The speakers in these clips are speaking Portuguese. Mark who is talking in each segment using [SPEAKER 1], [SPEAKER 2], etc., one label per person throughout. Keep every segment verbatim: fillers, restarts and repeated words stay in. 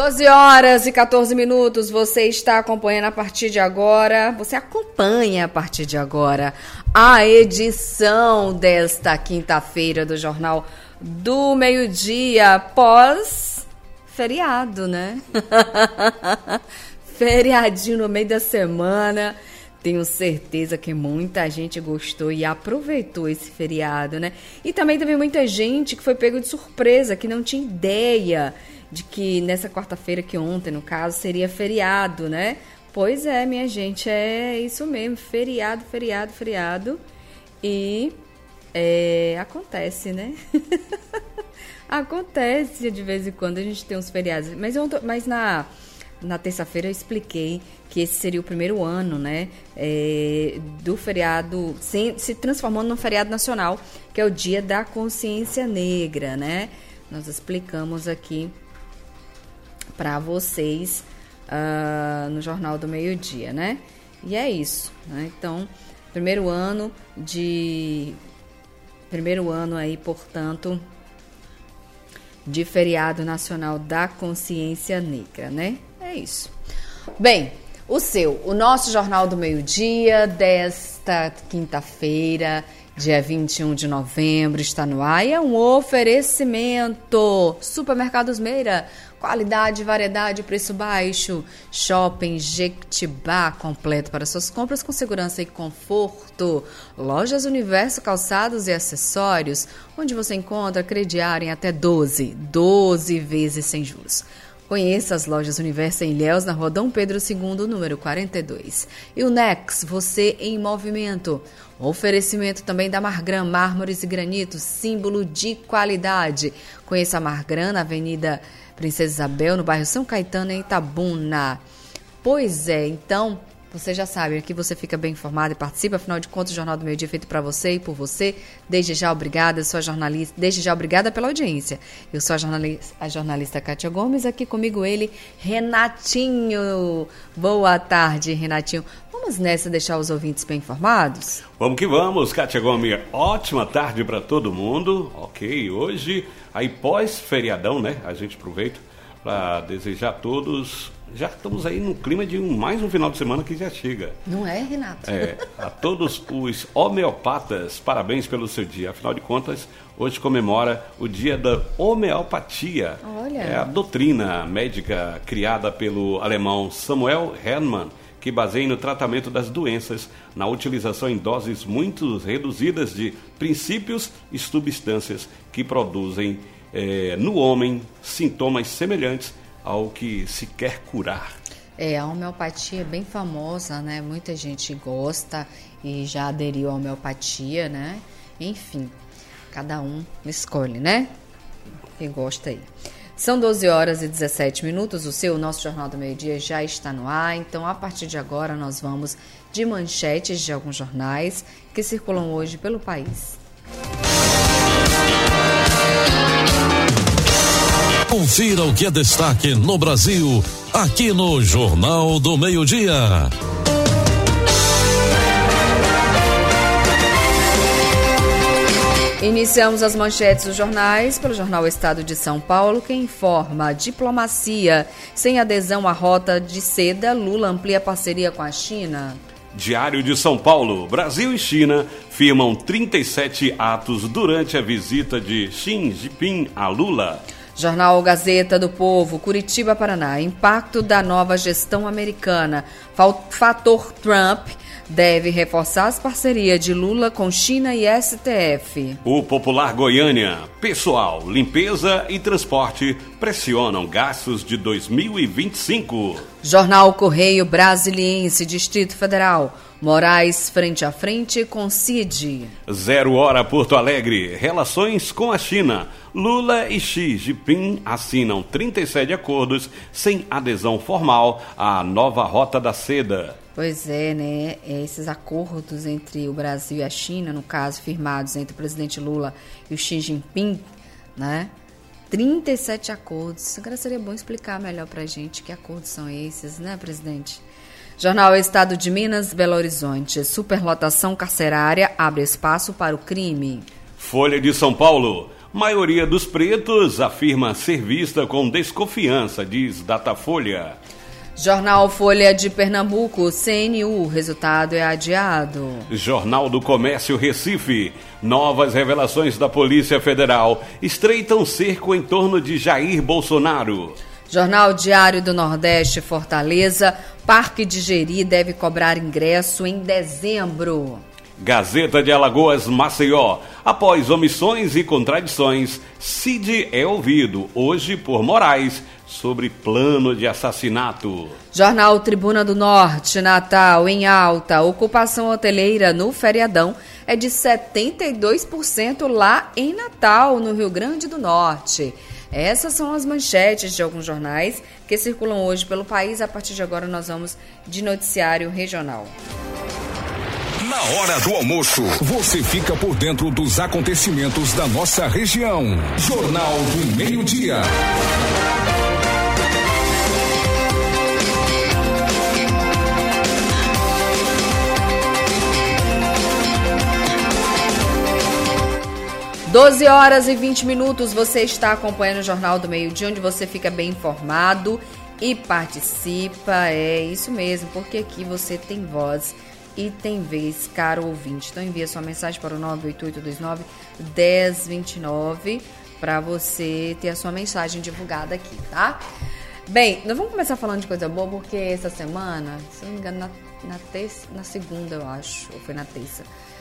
[SPEAKER 1] doze horas e quatorze minutos, você está acompanhando a partir de agora, você acompanha a partir de agora a edição desta quinta-feira do Jornal do Meio-Dia, pós-feriado, né? Feriadinho no meio da semana. Tenho certeza que muita gente gostou e aproveitou esse feriado, né? E também teve muita gente que foi pego de surpresa, que não tinha ideia de que nessa quarta-feira, que ontem, no caso, seria feriado, né? Pois é, minha gente, é isso mesmo, feriado, feriado, feriado. E é, acontece, né? Acontece de vez em quando a gente tem uns feriados. Mas, eu, mas na, na terça-feira eu expliquei que esse seria o primeiro ano, né, é, do feriado, se, se transformando num feriado nacional, que é o Dia da Consciência Negra, né? Nós explicamos aqui para vocês uh, no Jornal do Meio-Dia, né? E é isso, né? Então, primeiro ano de... Primeiro ano aí, portanto, de feriado nacional da consciência negra, né? É isso. Bem, o seu, o nosso Jornal do Meio-Dia desta quinta-feira, dia vinte e um de novembro, está no ar e é um oferecimento. Supermercados Meira, qualidade, variedade, preço baixo. Shopping Jequitibá, completo para suas compras com segurança e conforto. Lojas Universo Calçados e Acessórios, onde você encontra crediário em até doze, doze vezes sem juros. Conheça as lojas Universo em Ilhéus, na rua Dom Pedro segundo, número quarenta e dois. E o Nex, você em movimento. Oferecimento também da Margran, mármores e granitos, símbolo de qualidade. Conheça a Margran na Avenida Princesa Isabel, no bairro São Caetano, em Itabuna. Pois é, então, você já sabe, aqui você fica bem informado e participa, afinal de contas, o Jornal do Meio Dia é feito para você e por você. Desde já, obrigada, eu sou a jornalista, desde já, obrigada pela audiência. Eu sou a jornalista, a jornalista Kátia Gomes, aqui comigo ele, Renatinho. Boa tarde, Renatinho. Vamos nessa deixar os ouvintes bem informados?
[SPEAKER 2] Vamos que vamos, Kátia Gomes. Ótima tarde para todo mundo. Ok, hoje, aí pós-feriadão, né? A gente aproveita para desejar a todos... Já estamos aí no clima de um, mais um final de semana que já chega.
[SPEAKER 1] Não é, Renato?
[SPEAKER 2] É, a todos os homeopatas, parabéns pelo seu dia. Afinal de contas, hoje comemora o dia da homeopatia.
[SPEAKER 1] Olha.
[SPEAKER 2] É a doutrina médica criada pelo alemão Samuel Hahnemann, que baseia no tratamento das doenças, na utilização em doses muito reduzidas de princípios e substâncias que produzem é, no homem sintomas semelhantes ao que se quer curar.
[SPEAKER 1] É, a homeopatia é bem famosa, né? Muita gente gosta e já aderiu à homeopatia, né? Enfim, cada um escolhe, né? Quem gosta aí. São doze horas e dezessete minutos, o seu, o nosso Jornal do Meio-Dia já está no ar, então a partir de agora nós vamos de manchetes de alguns jornais que circulam hoje pelo país.
[SPEAKER 3] Confira o que é destaque no Brasil, aqui no Jornal do Meio-Dia.
[SPEAKER 1] Iniciamos as manchetes dos jornais pelo jornal Estado de São Paulo, que informa: diplomacia. Sem adesão à rota de seda, Lula amplia parceria com a China.
[SPEAKER 2] Diário de São Paulo, Brasil e China firmam trinta e sete atos durante a visita de Xi Jinping a Lula.
[SPEAKER 1] Jornal Gazeta do Povo, Curitiba, Paraná. Impacto da nova gestão americana. Fator Trump deve reforçar as parcerias de Lula com China e S T F.
[SPEAKER 2] O Popular Goiânia. Pessoal, limpeza e transporte pressionam gastos de dois mil e vinte e cinco.
[SPEAKER 1] Jornal Correio Brasiliense, Distrito Federal. Moraes frente a frente com Cid.
[SPEAKER 2] Zero Hora Porto Alegre. Relações com a China. Lula e Xi Jinping assinam trinta e sete acordos sem adesão formal à nova Rota da Seda.
[SPEAKER 1] Pois é, né? Esses acordos entre o Brasil e a China, no caso, firmados entre o presidente Lula e o Xi Jinping, né? trinta e sete acordos. Agora seria bom explicar melhor pra gente que acordos são esses, né, presidente? Jornal Estado de Minas, Belo Horizonte. Superlotação carcerária abre espaço para o crime.
[SPEAKER 2] Folha de São Paulo. Maioria dos pretos afirma ser vista com desconfiança, diz Datafolha.
[SPEAKER 1] Jornal Folha de Pernambuco, C N U, resultado é adiado.
[SPEAKER 2] Jornal do Comércio Recife, novas revelações da Polícia Federal estreitam cerco em torno de Jair Bolsonaro.
[SPEAKER 1] Jornal Diário do Nordeste, Fortaleza, Parque de Jeri deve cobrar ingresso em dezembro.
[SPEAKER 2] Gazeta de Alagoas, Maceió, após omissões e contradições, Cid é ouvido, hoje por Moraes, sobre plano de assassinato.
[SPEAKER 1] Jornal Tribuna do Norte, Natal em alta, ocupação hoteleira no feriadão é de setenta e dois por cento lá em Natal, no Rio Grande do Norte. Essas são as manchetes de alguns jornais que circulam hoje pelo país. A partir de agora nós vamos de noticiário regional.
[SPEAKER 4] Na hora do almoço, você fica por dentro dos acontecimentos da nossa região. Jornal do Meio-Dia.
[SPEAKER 1] doze horas e vinte minutos, você está acompanhando o Jornal do Meio-Dia, onde você fica bem informado e participa. É isso mesmo, porque aqui você tem voz e tem vez, caro ouvinte. Então envia sua mensagem para o nove oito oito dois nove, um zero dois nove para você ter a sua mensagem divulgada aqui, tá? Bem, nós vamos começar falando de coisa boa, porque essa semana, se não me engano, na, na, terça, na segunda, eu acho, ou foi na terça,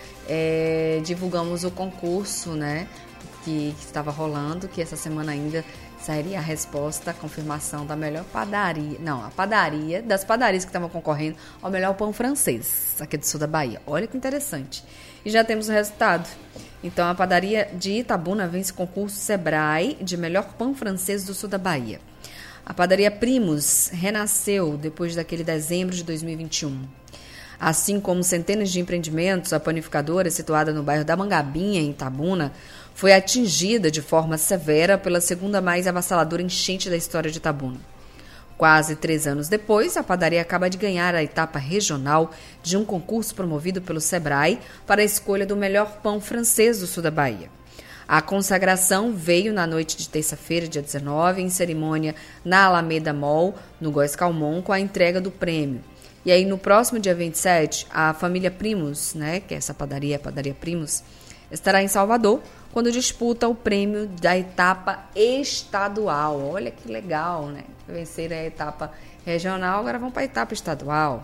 [SPEAKER 1] É, divulgamos o concurso, né, que, que estava rolando, que essa semana ainda sairia a resposta, a confirmação da melhor padaria, não, a padaria, das padarias que estavam concorrendo ao melhor pão francês, aqui do sul da Bahia. Olha que interessante. E já temos o resultado. Então, a padaria de Itabuna vence o concurso Sebrae de melhor pão francês do sul da Bahia. A padaria Primos renasceu depois daquele dezembro de dois mil e vinte e um. Assim como centenas de empreendimentos, a panificadora, situada no bairro da Mangabinha, em Itabuna, foi atingida de forma severa pela segunda mais avassaladora enchente da história de Itabuna. Quase três anos depois, a padaria acaba de ganhar a etapa regional de um concurso promovido pelo Sebrae para a escolha do melhor pão francês do sul da Bahia. A consagração veio na noite de terça-feira, dia dezenove, em cerimônia na Alameda Mall, no Góes Calmon, com a entrega do prêmio. E aí, no próximo dia vinte e sete, a família Primos, né, que é essa padaria, a padaria Primos, estará em Salvador, quando disputa o prêmio da etapa estadual. Olha que legal, né? Venceram a etapa regional, agora vão para a etapa estadual.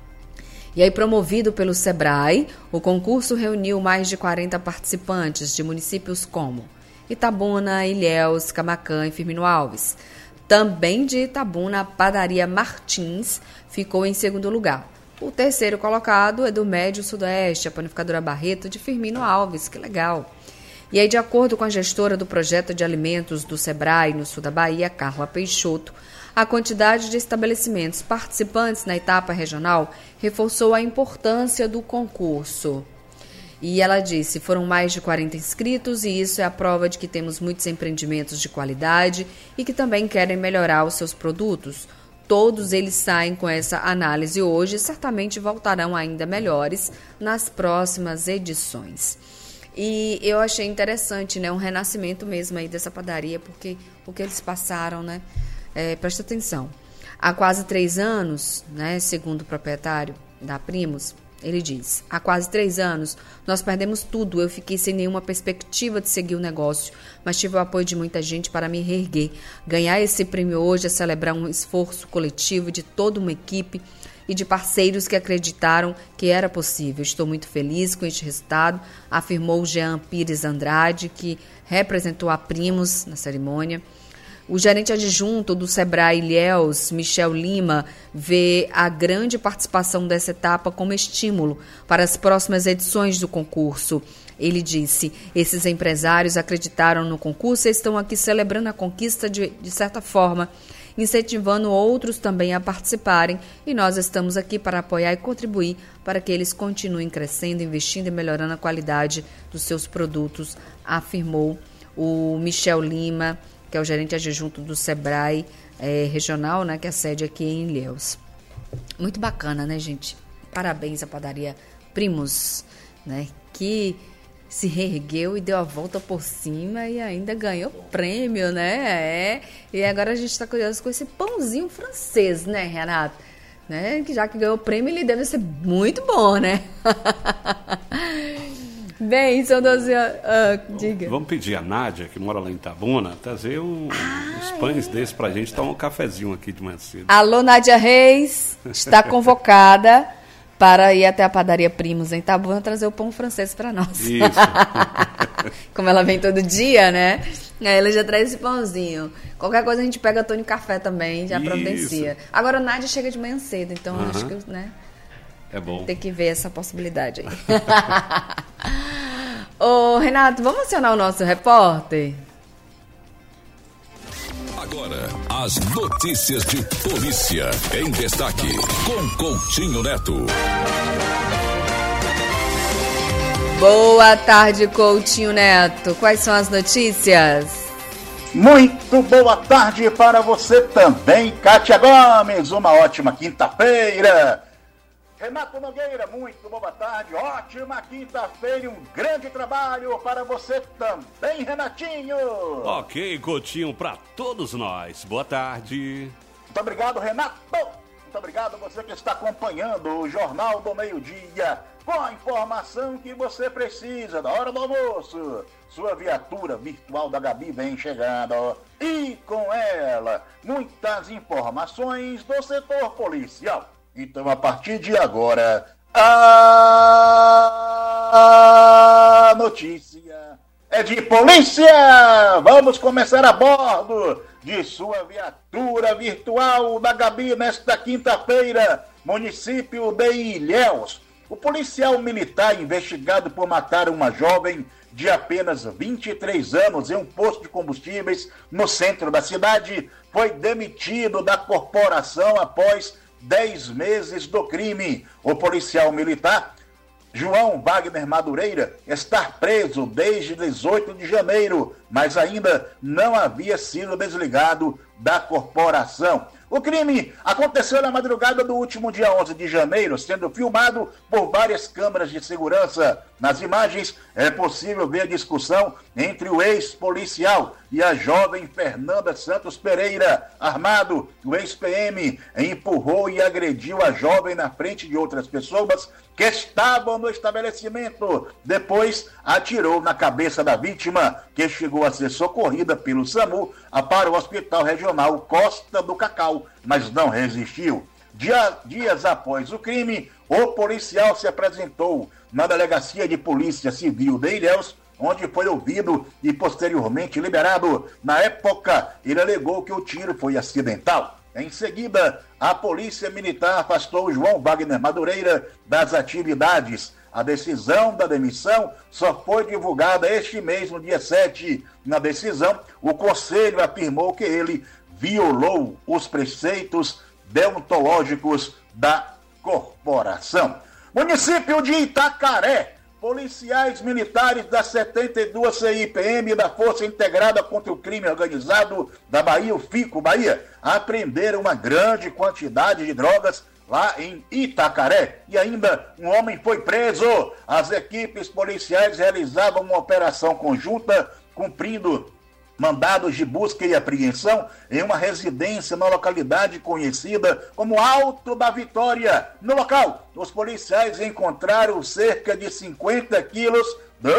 [SPEAKER 1] E aí, promovido pelo Sebrae, o concurso reuniu mais de quarenta participantes de municípios como Itabuna, Ilhéus, Camaquã e Firmino Alves. Também de Itabuna, a padaria Martins ficou em segundo lugar. O terceiro colocado é do Médio Sudoeste, a panificadora Barreto de Firmino Alves. Que legal! E aí, de acordo com a gestora do projeto de alimentos do Sebrae no sul da Bahia, Carla Peixoto, a quantidade de estabelecimentos participantes na etapa regional reforçou a importância do concurso. E ela disse, foram mais de quarenta inscritos e isso é a prova de que temos muitos empreendimentos de qualidade e que também querem melhorar os seus produtos. Todos eles saem com essa análise hoje e certamente voltarão ainda melhores nas próximas edições. E eu achei interessante, né, um renascimento mesmo aí dessa padaria, porque o que eles passaram, né, é, presta atenção. Há quase três anos, né, segundo o proprietário da Primos, ele diz, há quase três anos nós perdemos tudo, eu fiquei sem nenhuma perspectiva de seguir o negócio, mas tive o apoio de muita gente para me reerguer. Ganhar esse prêmio hoje é celebrar um esforço coletivo de toda uma equipe e de parceiros que acreditaram que era possível. Estou muito feliz com este resultado, afirmou Jean Pires Andrade, que representou a Primos na cerimônia. O gerente adjunto do Sebrae Ilhéus, Michel Lima, vê a grande participação dessa etapa como estímulo para as próximas edições do concurso. Ele disse, esses empresários acreditaram no concurso e estão aqui celebrando a conquista de, de certa forma, incentivando outros também a participarem, e nós estamos aqui para apoiar e contribuir para que eles continuem crescendo, investindo e melhorando a qualidade dos seus produtos, afirmou o Michel Lima, que é o gerente adjunto do Sebrae é, regional, né, que é a sede aqui em Ilhéus. Muito bacana, né, gente? Parabéns à padaria Primos, né, que se reergueu e deu a volta por cima e ainda ganhou prêmio, né? É. E agora a gente está curioso com esse pãozinho francês, né, Renato? Né? Que já que ganhou o prêmio, ele deve ser muito bom, né? Bem, são doze anos. Ah, diga.
[SPEAKER 2] Vamos pedir a Nádia, que mora lá em Itabuna, trazer um, ah, uns pães é. desses pra gente tomar um cafezinho aqui de manhã cedo.
[SPEAKER 1] Alô, Nádia Reis, está convocada para ir até a padaria Primos em Itabuna trazer o pão francês para nós.
[SPEAKER 2] Isso.
[SPEAKER 1] Como ela vem todo dia, né? Aí ela já traz esse pãozinho. Qualquer coisa a gente pega Tônio Café também, já providencia. Agora a Nádia chega de manhã cedo, então uh-huh. acho que, né?
[SPEAKER 2] É bom.
[SPEAKER 1] Tem que ver essa possibilidade aí. Ô, Renato, vamos acionar o nosso repórter?
[SPEAKER 3] Agora, as notícias de polícia em destaque, com Coutinho Neto.
[SPEAKER 1] Boa tarde, Coutinho Neto. Quais são as notícias?
[SPEAKER 5] Muito boa tarde para você também, Kátia Gomes. Uma ótima quinta-feira. Renato Nogueira, muito boa tarde. Ótima quinta-feira e um grande trabalho para você também, Renatinho.
[SPEAKER 2] Ok, Coutinho, para todos nós. Boa tarde.
[SPEAKER 5] Muito obrigado, Renato. Muito obrigado a você que está acompanhando o Jornal do Meio-Dia com a informação que você precisa da hora do almoço. Sua viatura virtual da Gabi vem chegando e com ela muitas informações do setor policial. Então, a partir de agora, a notícia é de polícia! Vamos começar a bordo de sua viatura virtual da Gabi nesta quinta-feira, município de Ilhéus. O policial militar investigado por matar uma jovem de apenas vinte e três anos em um posto de combustíveis no centro da cidade foi demitido da corporação após dez meses do crime. O policial militar João Wagner Madureira está preso desde dezoito de janeiro, mas ainda não havia sido desligado da corporação. O crime aconteceu na madrugada do último dia onze de janeiro, sendo filmado por várias câmeras de segurança. Nas imagens é possível ver a discussão entre o ex-policial e a jovem Fernanda Santos Pereira. Armado, o ex-P M empurrou e agrediu a jovem na frente de outras pessoas que estavam no estabelecimento. Depois atirou na cabeça da vítima, que chegou a ser socorrida pelo SAMU para o Hospital Regional Costa do Cacau, mas não resistiu. Dia, dias após o crime, o policial se apresentou na Delegacia de Polícia Civil de Ilhéus, onde foi ouvido e posteriormente liberado. Na época, ele alegou que o tiro foi acidental. Em seguida, a Polícia Militar afastou João Wagner Madureira das atividades. A decisão da demissão só foi divulgada este mês, no dia sete. Na decisão, o Conselho afirmou que ele violou os preceitos deontológicos da corporação. Município de Itacaré. Policiais militares da setenta e duas C I P M da Força Integrada contra o Crime Organizado da Bahia, o FICO Bahia, apreenderam uma grande quantidade de drogas lá em Itacaré. E ainda um homem foi preso. As equipes policiais realizavam uma operação conjunta, cumprindo mandados de busca e apreensão em uma residência na localidade conhecida como Alto da Vitória. No local, os policiais encontraram cerca de cinquenta quilos de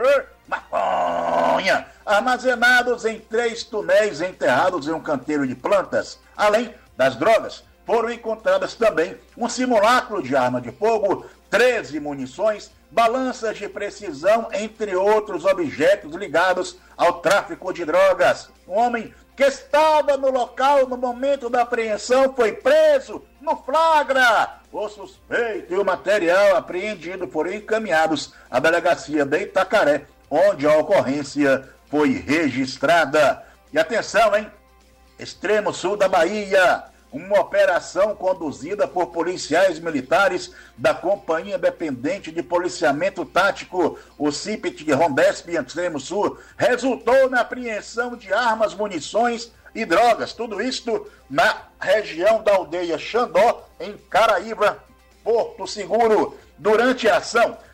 [SPEAKER 5] maconha armazenados em três túneis enterrados em um canteiro de plantas. Além das drogas, foram encontradas também um simulacro de arma de fogo, treze munições, balanças de precisão, entre outros objetos ligados ao tráfico de drogas. Um homem que estava no local no momento da apreensão foi preso no flagra. O suspeito e o material apreendido foram encaminhados à delegacia de Itacaré, onde a ocorrência foi registrada. E atenção, hein? Extremo sul da Bahia. Uma operação conduzida por policiais militares da Companhia Dependente de Policiamento Tático, o C I P T de Rondesp, em Extremo Sul, resultou na apreensão de armas, munições e drogas. Tudo isto na região da aldeia Xandó, em Caraíba, Porto Seguro. Durante a ação,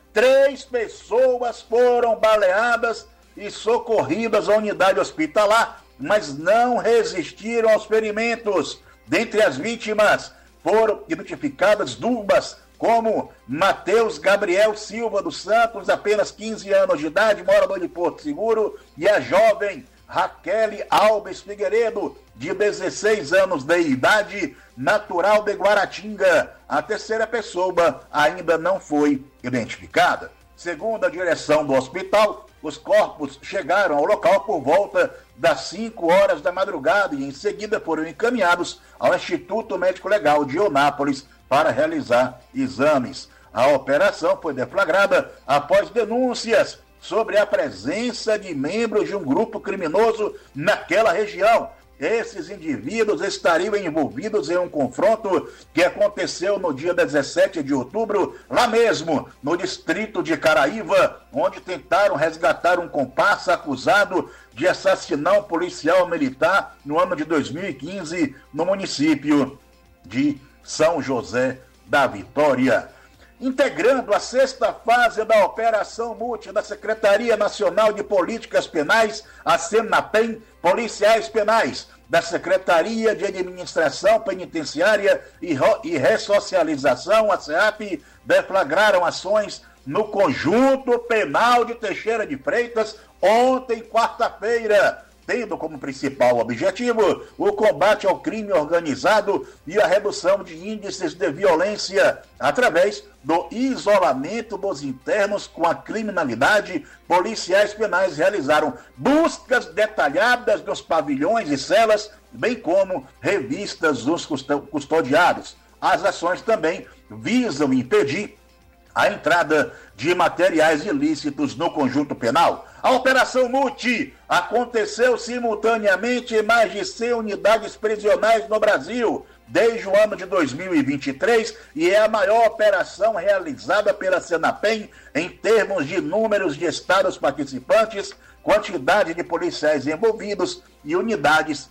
[SPEAKER 5] três pessoas foram baleadas e socorridas à unidade hospitalar, mas não resistiram aos ferimentos. Dentre as vítimas foram identificadas duas, como Matheus Gabriel Silva dos Santos, apenas quinze anos de idade, morador de Porto Seguro, e a jovem Raquel Alves Figueiredo, de dezesseis anos de idade, natural de Guaratinga. A terceira pessoa ainda não foi identificada. Segundo a direção do hospital, os corpos chegaram ao local por volta das cinco horas da madrugada e em seguida foram encaminhados ao Instituto Médico Legal de Eunápolis para realizar exames. A operação foi deflagrada após denúncias sobre a presença de membros de um grupo criminoso naquela região. Esses indivíduos estariam envolvidos em um confronto que aconteceu no dia dezessete de outubro, lá mesmo, no distrito de Caraíva, onde tentaram resgatar um comparsa acusado de assassinar um policial militar no ano de dois mil e quinze, no município de São José da Vitória. Integrando a sexta fase da Operação Multi da Secretaria Nacional de Políticas Penais, a SENAPEM, policiais penais da Secretaria de Administração Penitenciária e, e Ressocialização, a SEAP, deflagraram ações no Conjunto Penal de Teixeira de Freitas ontem, quarta-feira, tendo como principal objetivo o combate ao crime organizado e a redução de índices de violência através do isolamento dos internos com a criminalidade. Policiais penais realizaram buscas detalhadas nos pavilhões e celas, bem como revistas dos custodiados. As ações também visam impedir a entrada de materiais ilícitos no conjunto penal. A Operação Multi aconteceu simultaneamente em mais de cem unidades prisionais no Brasil desde o ano de dois mil e vinte e três e é a maior operação realizada pela SENAPEM em termos de números de estados participantes, quantidade de policiais envolvidos e unidades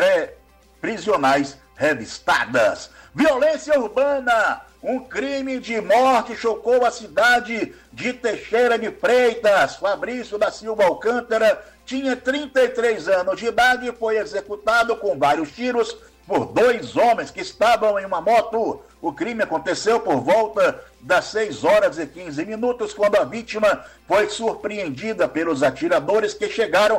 [SPEAKER 5] pré-prisionais revistadas. Violência urbana. Um crime de morte chocou a cidade de Teixeira de Freitas. Fabrício da Silva Alcântara tinha trinta e três anos de idade e foi executado com vários tiros por dois homens que estavam em uma moto. O crime aconteceu por volta das seis horas e quinze minutos, quando a vítima foi surpreendida pelos atiradores que chegaram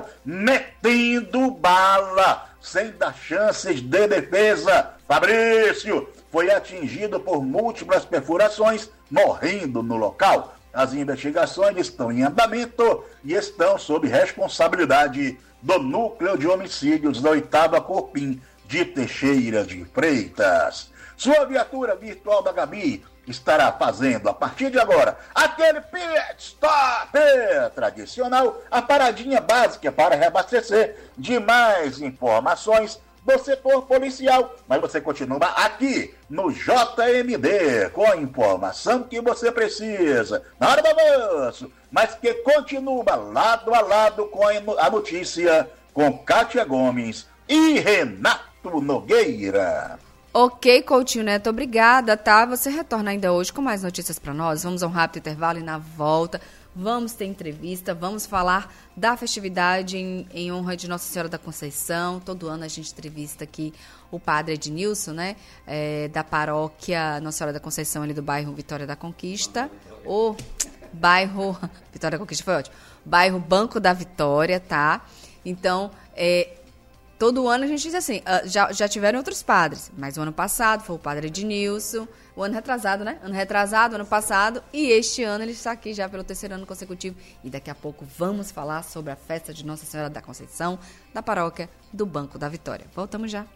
[SPEAKER 5] metendo bala, sem dar chances de defesa. Fabrício foi atingido por múltiplas perfurações, morrendo no local. As investigações estão em andamento e estão sob responsabilidade do Núcleo de Homicídios da oitava Corpim de Teixeira de Freitas. Sua viatura virtual da Gabi estará fazendo, a partir de agora, aquele pit stop tradicional, a paradinha básica para reabastecer. De mais informações do setor policial, mas você continua aqui no J M D com a informação que você precisa na hora do almoço, mas que continua lado a lado com a notícia com Kátia Gomes e Renato Nogueira.
[SPEAKER 1] Ok, Coutinho Neto, obrigada, tá? Você retorna ainda hoje com mais notícias para nós. Vamos a um rápido intervalo e na volta vamos ter entrevista, vamos falar da festividade em, em honra de Nossa Senhora da Conceição. Todo ano a gente entrevista aqui o padre Ednilson, né? É, da paróquia Nossa Senhora da Conceição, ali do bairro Vitória da Conquista. O bairro... Vitória da Conquista foi ótimo. Bairro Banco da Vitória, tá? Então, é... todo ano a gente diz assim, uh, já, já tiveram outros padres, mas o ano passado foi o padre Ednilson, o ano retrasado, né? Ano retrasado, ano passado, e este ano ele está aqui já pelo terceiro ano consecutivo. E daqui a pouco vamos falar sobre a festa de Nossa Senhora da Conceição, da paróquia do Banco da Vitória. Voltamos já.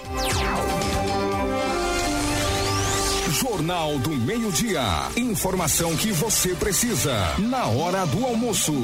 [SPEAKER 4] Jornal do Meio-Dia. Informação que você precisa na hora do almoço.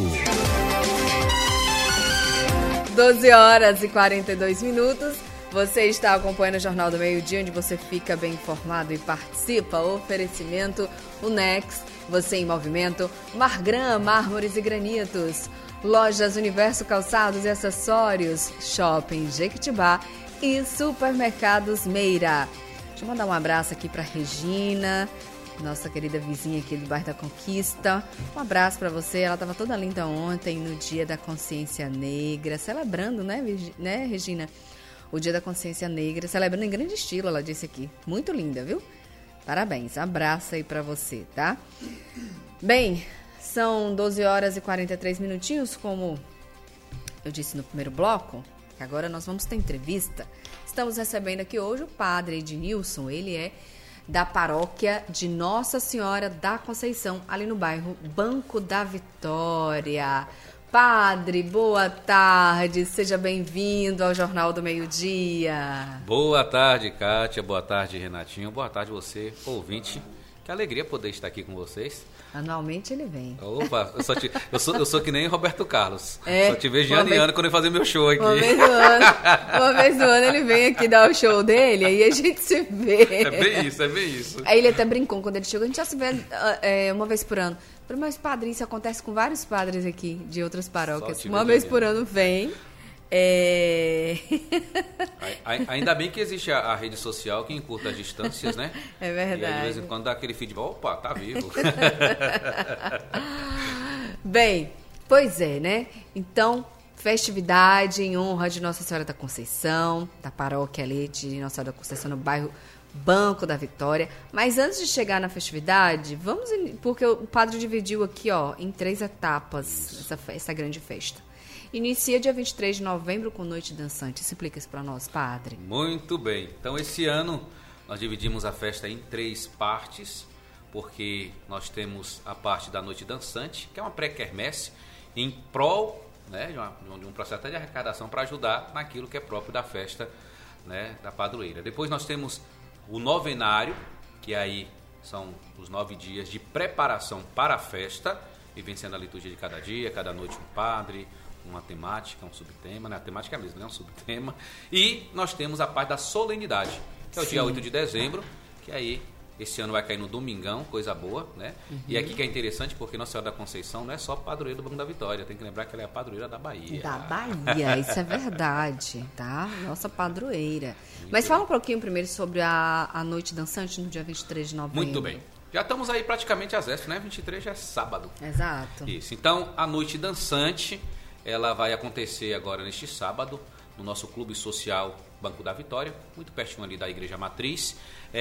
[SPEAKER 1] doze horas e quarenta e dois minutos. Você está acompanhando o Jornal do Meio-Dia, onde você fica bem informado e participa. Oferecimento Unex, você em movimento, Margran, mármores e granitos, Lojas Universo Calçados e Acessórios, Shopping Jequitibá e Supermercados Meira. Deixa eu mandar um abraço aqui para Regina, nossa querida vizinha aqui do bairro da Conquista. Um abraço para você. Ela estava toda linda ontem, no Dia da Consciência Negra, celebrando, né, né, Regina? O Dia da Consciência Negra, celebrando em grande estilo, ela disse aqui. Muito linda, viu? Parabéns. Abraço aí para você, tá? Bem, são doze horas e quarenta e três minutinhos, como eu disse no primeiro bloco, que agora nós vamos ter entrevista. Estamos recebendo aqui hoje o padre Ednilson, ele é da paróquia de Nossa Senhora da Conceição, ali no bairro Banco da Vitória. Padre, boa tarde, seja bem-vindo ao Jornal do Meio-Dia.
[SPEAKER 6] Boa tarde, Kátia, boa tarde, Renatinho, boa tarde você, ouvinte. Que alegria poder estar aqui com vocês.
[SPEAKER 1] Anualmente ele vem.
[SPEAKER 6] Opa, eu, só te, eu, sou, eu sou que nem Roberto Carlos.
[SPEAKER 1] É,
[SPEAKER 6] só te vejo de ano em ano quando eu fazer meu show aqui.
[SPEAKER 1] Uma vez do ano, uma vez do ano ele vem aqui dar o show dele, aí a gente se vê.
[SPEAKER 6] É bem isso, é bem isso.
[SPEAKER 1] Aí ele até brincou quando ele chegou, a gente já se vê é, uma vez por ano. Mas padre, isso acontece com vários padres aqui de outras paróquias. Uma vez por ano vem. É...
[SPEAKER 6] Ainda bem que existe a, a rede social que encurta as distâncias, né?
[SPEAKER 1] É verdade.
[SPEAKER 6] E aí, de vez em quando dá aquele feedback, opa, tá vivo.
[SPEAKER 1] Bem, pois é, né? Então, festividade em honra de Nossa Senhora da Conceição, da paróquia ali de Nossa Senhora da Conceição, no bairro Banco da Vitória. Mas antes de chegar na festividade, vamos... Porque o padre dividiu aqui, ó, em três etapas essa, essa grande festa. Inicia dia vinte e três de novembro com Noite Dançante. Explica isso para nós, padre.
[SPEAKER 6] Muito bem. Então, esse ano, nós dividimos a festa em três partes, porque nós temos a parte da Noite Dançante, que é uma pré-quermesse, em prol, né, de, uma, de um processo de arrecadação para ajudar naquilo que é próprio da festa, né, da padroeira. Depois nós temos o novenário, que aí são os nove dias de preparação para a festa, vivenciando a liturgia de cada dia, cada noite um padre, uma temática, um subtema, né? A temática é a mesma, né? Um subtema. E nós temos a parte da solenidade, que é o Sim. dia oito de dezembro, que aí esse ano vai cair no domingão, coisa boa, né? Uhum. E aqui que é interessante, porque Nossa Senhora da Conceição não é só padroeira do Banco da Vitória, tem que lembrar que ela é a padroeira da Bahia.
[SPEAKER 1] Da Bahia, isso é verdade, tá? Nossa padroeira. Muito Mas
[SPEAKER 6] bem.
[SPEAKER 1] Fala um pouquinho primeiro sobre a, a Noite Dançante no dia vinte e três de novembro.
[SPEAKER 6] Muito bem. Já estamos aí praticamente às vésperas, né? vinte e três já é sábado.
[SPEAKER 1] Exato.
[SPEAKER 6] Isso. Então, a Noite Dançante, ela vai acontecer agora neste sábado, no nosso Clube Social Banco da Vitória, muito pertinho ali da Igreja Matriz.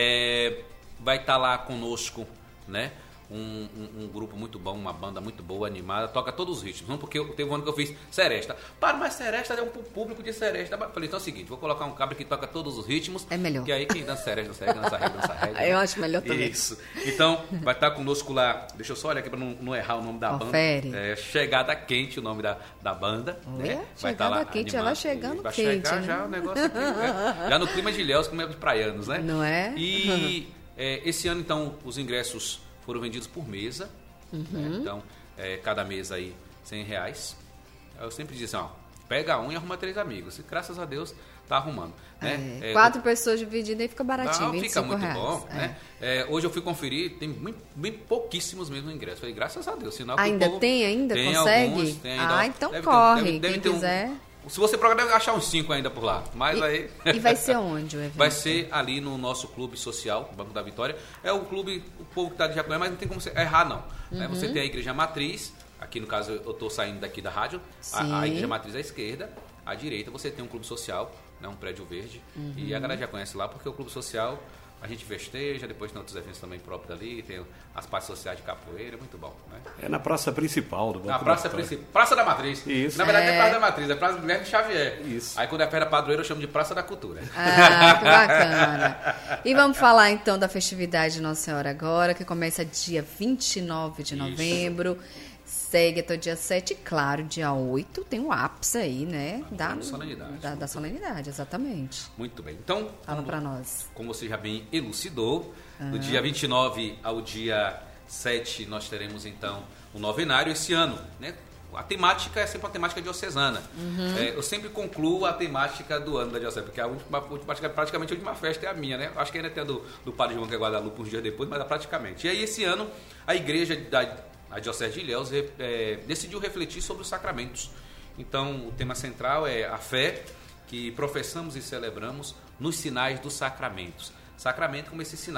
[SPEAKER 6] É, vai estar lá conosco, né? Um, um, um grupo muito bom, uma banda muito boa, animada, toca todos os ritmos. Não porque eu, teve um ano que eu fiz Seresta. Para, mas Seresta é um público de Seresta. Falei, então é o seguinte, vou colocar um cabra que toca todos os ritmos.
[SPEAKER 1] É melhor.
[SPEAKER 6] Que aí quem dança Seresta, dança reggae, dança reggae, dança reggae.
[SPEAKER 1] Eu acho melhor também.
[SPEAKER 6] Isso. Então, vai estar conosco lá, deixa eu só olhar aqui para não, não errar o nome da
[SPEAKER 1] Confere.
[SPEAKER 6] banda. É, Chegada Quente, o nome da, da banda.
[SPEAKER 1] Olha,
[SPEAKER 6] né?
[SPEAKER 1] vai Chegada lá, Quente, animado. Ela chegando
[SPEAKER 6] vai
[SPEAKER 1] quente.
[SPEAKER 6] Vai chegar
[SPEAKER 1] né?
[SPEAKER 6] já o negócio aqui, né? Já no clima de Ilhéus, como é de praianos, né?
[SPEAKER 1] Não é?
[SPEAKER 6] E é, esse ano, então, os ingressos foram vendidos por mesa,
[SPEAKER 1] uhum.
[SPEAKER 6] né? Então, é, cada mesa aí, cem reais. Eu sempre disse assim, ó, pega um e arruma três amigos. E graças a Deus, tá arrumando. Né?
[SPEAKER 1] É,
[SPEAKER 6] é,
[SPEAKER 1] quatro
[SPEAKER 6] eu...
[SPEAKER 1] pessoas divididas e fica baratinho,
[SPEAKER 6] Não, fica muito
[SPEAKER 1] reais.
[SPEAKER 6] bom.
[SPEAKER 1] É.
[SPEAKER 6] Né? É, hoje eu fui conferir, tem bem, bem pouquíssimos mesmo ingressos. Falei, graças a Deus. Sinal
[SPEAKER 1] ainda
[SPEAKER 6] que o povo
[SPEAKER 1] tem, ainda?
[SPEAKER 6] tem
[SPEAKER 1] Consegue?
[SPEAKER 6] Alguns, tem ainda.
[SPEAKER 1] Ah, então
[SPEAKER 6] deve
[SPEAKER 1] corre,
[SPEAKER 6] ter, deve, deve
[SPEAKER 1] quem
[SPEAKER 6] ter
[SPEAKER 1] quiser.
[SPEAKER 6] Um, se você procurar, deve achar uns cinco ainda por lá. Mas
[SPEAKER 1] e,
[SPEAKER 6] aí...
[SPEAKER 1] e vai ser onde o evento?
[SPEAKER 6] Vai ser ali no nosso clube social, Banco da Vitória. É o clube, o povo que está de Jacobé, mas não tem como você errar, não. Uhum. Né? Você tem a Igreja Matriz, aqui no caso eu estou saindo daqui da rádio, a, a Igreja Matriz à esquerda, à direita você tem um clube social, né? Um prédio verde, uhum. E a galera já conhece lá, porque o clube social a gente festeja, depois tem outros eventos também próprios ali, tem as partes sociais de capoeira, muito bom. Né?
[SPEAKER 2] É na praça principal do Banco
[SPEAKER 6] Na praça principal, Praça da Matriz.
[SPEAKER 2] Isso.
[SPEAKER 6] Na verdade
[SPEAKER 1] é.
[SPEAKER 6] é Praça da Matriz, é Praça do Guilherme Xavier.
[SPEAKER 2] Isso.
[SPEAKER 6] Aí quando é perto da padroeira eu chamo de Praça da Cultura.
[SPEAKER 1] Ah, que bacana. E vamos falar então da festividade de Nossa Senhora agora, que começa dia vinte e nove de novembro. Isso. Segue até o dia sete, e claro, dia oito tem um ápice aí, né? Da,
[SPEAKER 6] da solenidade.
[SPEAKER 1] Da, da solenidade, exatamente.
[SPEAKER 6] Muito bem. Então,
[SPEAKER 1] fala para nós.
[SPEAKER 6] Como você já bem elucidou, uhum. Do dia vinte e nove ao dia sete nós teremos então o novenário esse ano, né? A temática é sempre uma temática diocesana. Uhum. É, eu sempre concluo a temática do ano da diocese, porque a última, praticamente a última festa é a minha, né? Acho que ainda tem a do, do Padre João que é Guadalupe uns dias depois, mas é praticamente. E aí esse ano a igreja da a Diocese de Ilhéus é, decidiu refletir sobre os sacramentos. Então, o tema central é a fé que professamos e celebramos nos sinais dos sacramentos. Sacramento como esse sinal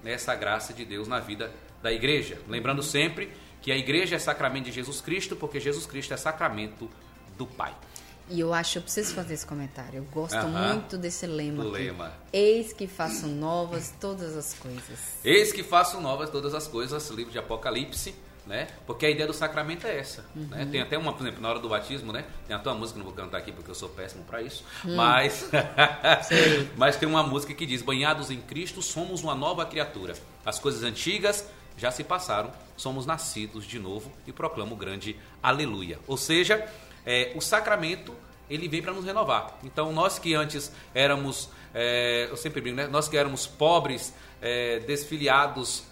[SPEAKER 6] essa graça de Deus na vida da igreja. Lembrando sempre que a igreja é sacramento de Jesus Cristo, porque Jesus Cristo é sacramento do Pai.
[SPEAKER 1] E eu acho que eu preciso fazer esse comentário. Eu gosto
[SPEAKER 6] Aham.
[SPEAKER 1] muito desse lema
[SPEAKER 6] Do
[SPEAKER 1] aqui.
[SPEAKER 6] lema.
[SPEAKER 1] Eis que faço novas todas as coisas.
[SPEAKER 6] Eis que faço novas todas as coisas, livro de Apocalipse, né? Porque a ideia do sacramento é essa, uhum. né? Tem até uma, por exemplo, na hora do batismo, né? Tem até uma música, não vou cantar aqui porque eu sou péssimo para isso, hum. mas mas tem uma música que diz: banhados em Cristo, somos uma nova criatura. As coisas antigas já se passaram, somos nascidos de novo e proclamo o grande aleluia. Ou seja, é, o sacramento, ele vem para nos renovar. Então, nós que antes éramos, é, eu sempre brinco, né? Nós que éramos pobres, é, desfiliados,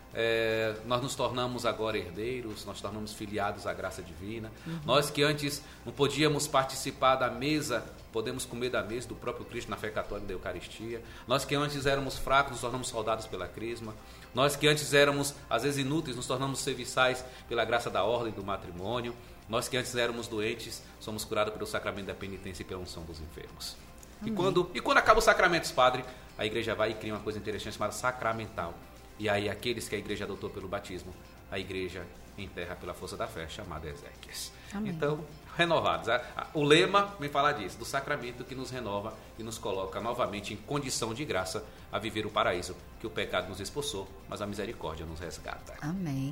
[SPEAKER 6] é, nós nos tornamos agora herdeiros, nós tornamos filiados à graça divina. Uhum. Nós que antes não podíamos participar da mesa, podemos comer da mesa do próprio Cristo na fé católica da Eucaristia. Nós que antes éramos fracos, nos tornamos soldados pela crisma. Nós que antes éramos, às vezes, inúteis, nos tornamos serviçais pela graça da ordem do matrimônio. Nós que antes éramos doentes, somos curados pelo sacramento da penitência e pela unção dos enfermos. E quando, e quando acaba os sacramentos, padre, a igreja vai e cria uma coisa interessante chamada sacramental. E aí aqueles que a igreja adotou pelo batismo, a igreja enterra pela força da fé, chamada exéquias. Amém. Então, renovados. O lema vem falar disso, do sacramento que nos renova e nos coloca novamente em condição de graça a viver o paraíso que o pecado nos expulsou, mas a misericórdia nos resgata.
[SPEAKER 1] Amém.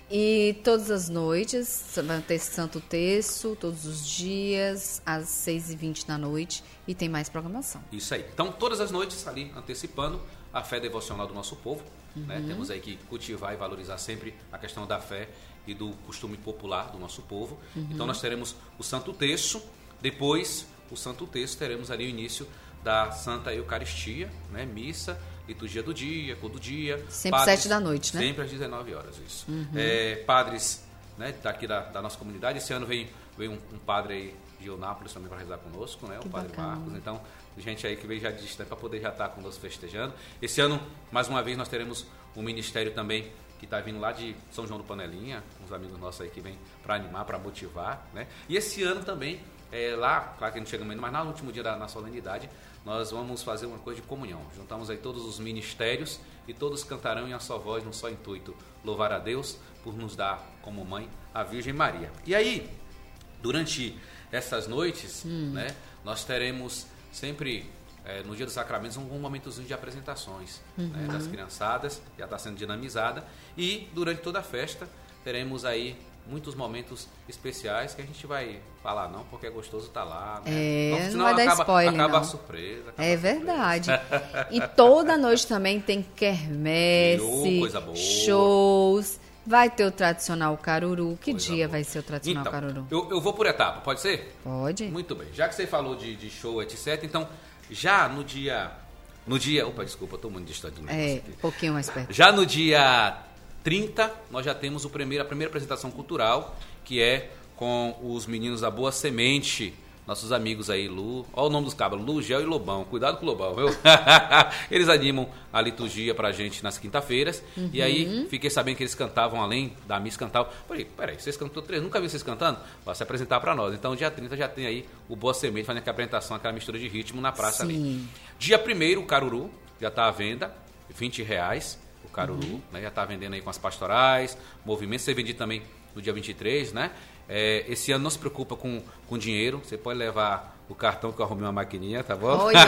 [SPEAKER 1] E todas as noites, vai ter Santo Terço, todos os dias, às seis e vinte da noite, e tem mais programação.
[SPEAKER 6] Isso aí. Então, todas as noites, ali, antecipando a fé devocional do nosso povo, uhum. né? Temos aí que cultivar e valorizar sempre a questão da fé e do costume popular do nosso povo. Uhum. Então, nós teremos o Santo Terço, depois, o Santo Terço, teremos ali o início da Santa Eucaristia, né? Missa, liturgia do dia, cor do dia.
[SPEAKER 1] Sempre às sete da noite, né?
[SPEAKER 6] Sempre às dezenove horas, isso. Uhum. É, padres, né, daqui da, da nossa comunidade. Esse ano veio, veio um, um padre aí de Eunápolis também para rezar conosco, né? Que o padre bacana. Marcos. Então, gente aí que veio já de distante para poder já estar conosco festejando. Esse ano, mais uma vez, nós teremos um ministério também que está vindo lá de São João do Panelinha, uns amigos nossos aí que vêm para animar, para motivar, né? E esse ano também, é, lá, claro que não chegamos ainda, mas no último dia da na solenidade, nós vamos fazer uma coisa de comunhão. Juntamos aí todos os ministérios e todos cantarão em uma só voz, num só intuito, louvar a Deus por nos dar como mãe a Virgem Maria. E aí, durante essas noites, hum. né, nós teremos sempre, é, no dia dos sacramentos, um, um momentozinho de apresentações, uhum. né, das criançadas, já está sendo dinamizada, e durante toda a festa teremos aí muitos momentos especiais que a gente vai falar não, porque é gostoso estar lá, né?
[SPEAKER 1] É,
[SPEAKER 6] então,
[SPEAKER 1] não vai dar
[SPEAKER 6] acaba,
[SPEAKER 1] spoiler,
[SPEAKER 6] acaba
[SPEAKER 1] não.
[SPEAKER 6] a surpresa. Acaba
[SPEAKER 1] é
[SPEAKER 6] a surpresa.
[SPEAKER 1] Verdade. E toda noite também tem quermesse,
[SPEAKER 6] oh, coisa boa.
[SPEAKER 1] Shows, vai ter o tradicional caruru. Que
[SPEAKER 6] Coisa
[SPEAKER 1] dia
[SPEAKER 6] boa.
[SPEAKER 1] Vai ser o tradicional
[SPEAKER 6] então,
[SPEAKER 1] caruru?
[SPEAKER 6] Eu, eu vou por etapa, pode ser?
[SPEAKER 1] Pode.
[SPEAKER 6] Muito bem. Já que você falou de, de show, etcétera, então, já no dia... No dia... Opa, desculpa, eu estou muito distante do negócio
[SPEAKER 1] É,
[SPEAKER 6] aqui.
[SPEAKER 1] um pouquinho mais perto.
[SPEAKER 6] Já no dia trinta, nós já temos o primeiro, a primeira apresentação cultural, que é com os meninos da Boa Semente, nossos amigos aí, Lu, olha o nome dos cabras, Lu, Gel e Lobão, cuidado com o Lobão, viu? Eles animam a liturgia pra gente nas quinta-feiras, uhum. e aí fiquei sabendo que eles cantavam, além da missa, cantavam, peraí, peraí, vocês cantam três, nunca vi vocês cantando? Vai se apresentar pra nós, então dia trinta já tem aí o Boa Semente fazendo aquela apresentação, aquela mistura de ritmo na praça. Sim. Ali. Dia primeiro, o Caruru, já tá à venda, vinte reais, o Caruru, uhum. né, já tá vendendo aí com as pastorais, movimentos, você vendido também no dia vinte e três, né? É, esse ano não se preocupa com, com dinheiro, você pode levar o cartão que eu arrumei uma maquininha, tá bom?
[SPEAKER 1] Olha!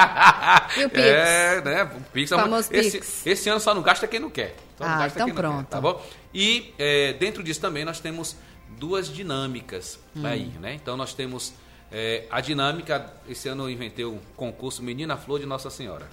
[SPEAKER 1] E o Pix?
[SPEAKER 6] É, né? O Pix.
[SPEAKER 1] Famoso
[SPEAKER 6] esse,
[SPEAKER 1] Pix.
[SPEAKER 6] Esse ano só não gasta quem não quer. Só não
[SPEAKER 1] ah,
[SPEAKER 6] gasta
[SPEAKER 1] então
[SPEAKER 6] quem
[SPEAKER 1] pronto.
[SPEAKER 6] Não quer, tá bom? E é, dentro disso também nós temos duas dinâmicas hum. aí, né? Então nós temos é, a dinâmica, esse ano eu inventei o concurso Menina Flor de Nossa Senhora.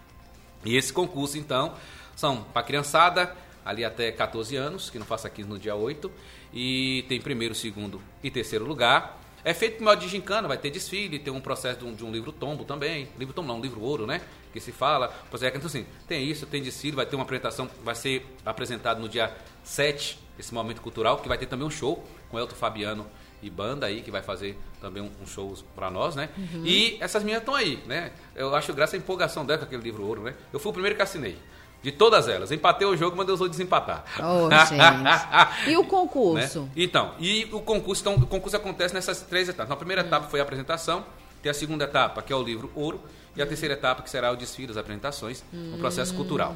[SPEAKER 6] E esse concurso, então, são para criançada, ali até catorze anos, que não faça quinze no dia oito, e tem primeiro, segundo e terceiro lugar. É feito por modo de gincana, vai ter desfile, tem um processo de um, de um livro tombo também, livro tombo não, um livro ouro, né, que se fala, então assim, tem isso, tem desfile, vai ter uma apresentação, vai ser apresentado no dia sete, esse momento cultural, que vai ter também um show com Elton Fabiano e banda aí, que vai fazer também um, um show para nós, né, uhum. E essas meninas estão aí, né, eu acho graça a empolgação dela com aquele livro ouro, né, eu fui o primeiro que assinei. De todas elas. Empatei o jogo, mas Deus vou desempatar.
[SPEAKER 1] Oh, gente. E o concurso?
[SPEAKER 6] Né? Então, e o concurso, então, o concurso acontece nessas três etapas. Na primeira hum. etapa foi a apresentação, tem a segunda etapa, que é o livro ouro, e a terceira etapa, que será o desfile das apresentações, hum. no processo cultural.